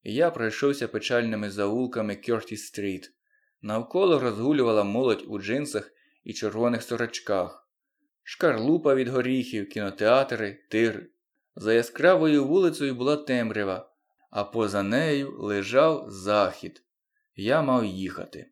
і я пройшовся печальними завулками Кертіс-стріт. Навколо розгулювала молодь у джинсах і червоних сорочках. Шкарлупа від горіхів, кінотеатри, тир. За яскравою вулицею була темрява, а поза нею лежав захід. Я мав їхати.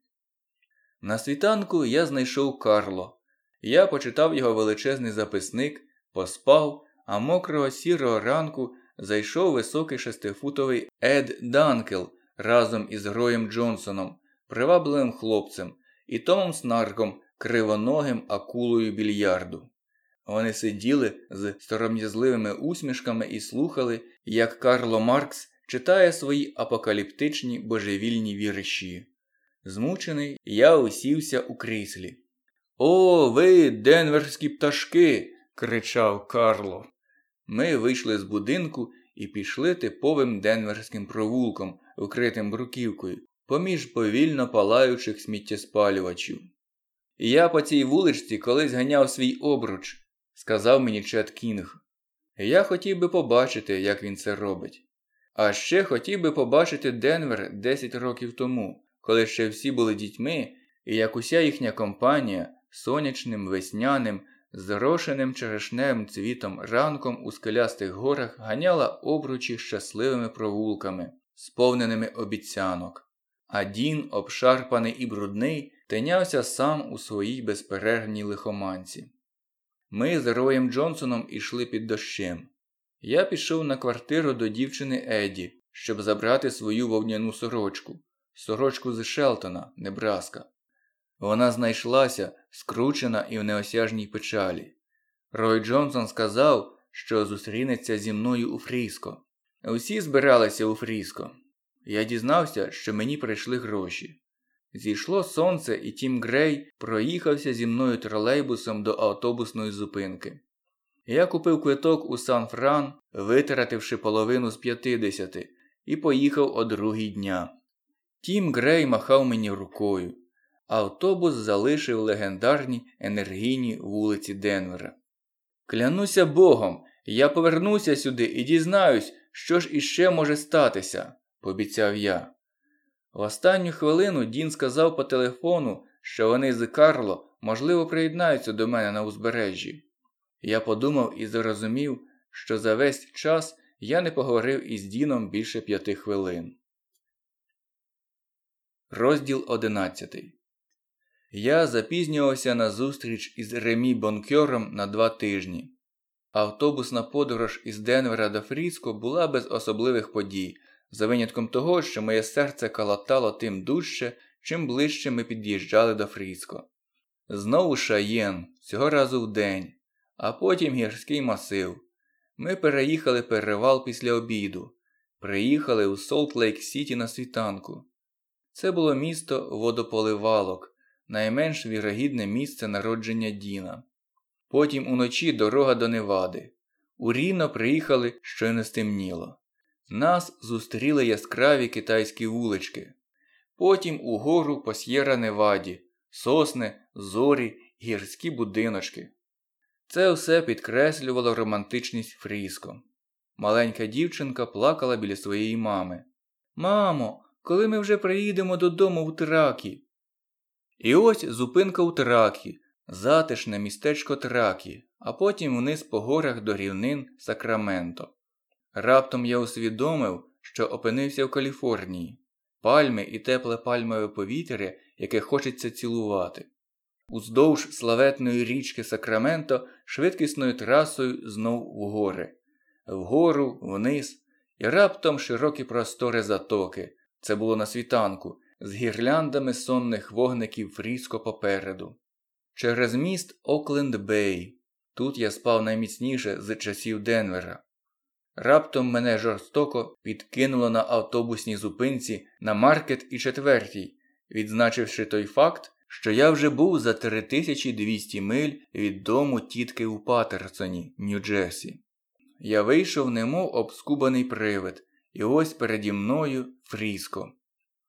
На світанку я знайшов Карло. Я почитав його величезний записник, поспав, а мокрого сірого ранку зайшов високий 6-футовий Ед Данкел разом із Гроєм Джонсоном, привабливим хлопцем, і Томом Снарком, кривоногим акулою більярду. Вони сиділи з сором'язливими усмішками і слухали, як Карло Маркс читає свої апокаліптичні божевільні вірші. Змучений, я усівся у кріслі. «О, ви, денверські пташки!» – кричав Карло. Ми вийшли з будинку і пішли типовим денверським провулком, вкритим бруківкою, поміж повільно палаючих сміттєспалювачів. «Я по цій вуличці колись ганяв свій обруч», – сказав мені Чет Кінг. Я хотів би побачити, як він це робить. А ще хотів би побачити Денвер 10 років тому, коли ще всі були дітьми, і як уся їхня компанія сонячним, весняним, зрошеним черешневим цвітом ранком у скелястих горах ганяла обручі щасливими провулками, сповненими обіцянок. А Дін, обшарпаний і брудний, тинявся сам у своїй безперервній лихоманці. Ми з Роєм Джонсоном ішли під дощем. Я пішов на квартиру до дівчини Еді, щоб забрати свою вовняну сорочку з Шелтона, Небраска. Вона знайшлася, скручена і в неосяжній печалі. Рой Джонсон сказав, що зустрінеться зі мною у Фріско. Усі збиралися у Фріско. Я дізнався, що мені прийшли гроші. Зійшло сонце, і Тім Грей проїхався зі мною тролейбусом до автобусної зупинки. Я купив квиток у Сан-Фран, витративши половину з 50, і поїхав о 2-й дня. Тім Грей махав мені рукою. Автобус залишив легендарні енергійні вулиці Денвера. «Клянуся Богом, я повернуся сюди і дізнаюсь, що ж іще може статися», – пообіцяв я. В останню хвилину Дін сказав по телефону, що вони з Карло, можливо, приєднаються до мене на узбережжі. Я подумав і зрозумів, що за весь час я не поговорив із Діном більше 5 хвилин. Розділ 11. Я запізнювався на зустріч із Ремі Бонкьором на 2 тижні. Автобусна подорож із Денвера до Фріско була без особливих подій, за винятком того, що моє серце калатало тим дужче, чим ближче ми під'їжджали до Фріско. Знову Шаєн, цього разу вдень, а потім гірський масив. Ми переїхали перевал після обіду, приїхали у Солт-Лейк-Сіті на світанку. Це було місто водополивалок, найменш вірогідне місце народження Діна. Потім уночі дорога до Невади. У Ріно приїхали, щойно стемніло. Нас зустріли яскраві китайські вулички. Потім угору по С'єра-Неваді, сосни, зорі, гірські будиночки. Це все підкреслювало романтичність Фріско. Маленька дівчинка плакала біля своєї мами. «Мамо, коли ми вже приїдемо додому в Тракі?» І ось зупинка у Тракі, затишне містечко Тракі, а потім вниз по горах до рівнин Сакраменто. Раптом я усвідомив, що опинився в Каліфорнії. Пальми і тепле пальмове повітря, яке хочеться цілувати. Уздовж славетної річки Сакраменто швидкісною трасою знов в гори. Вгору, вниз, і раптом широкі простори затоки. Це було на світанку, з гірляндами сонних вогників Фріско попереду. Через міст Окленд-Бей. Тут я спав найміцніше з часів Денвера. Раптом мене жорстоко підкинуло на автобусній зупинці на Маркет і 4-й, відзначивши той факт, що я вже був за 3200 миль від дому тітки у Патерсоні, Нью-Джерсі. Я вийшов немов обскубаний привид, і ось переді мною Фріско.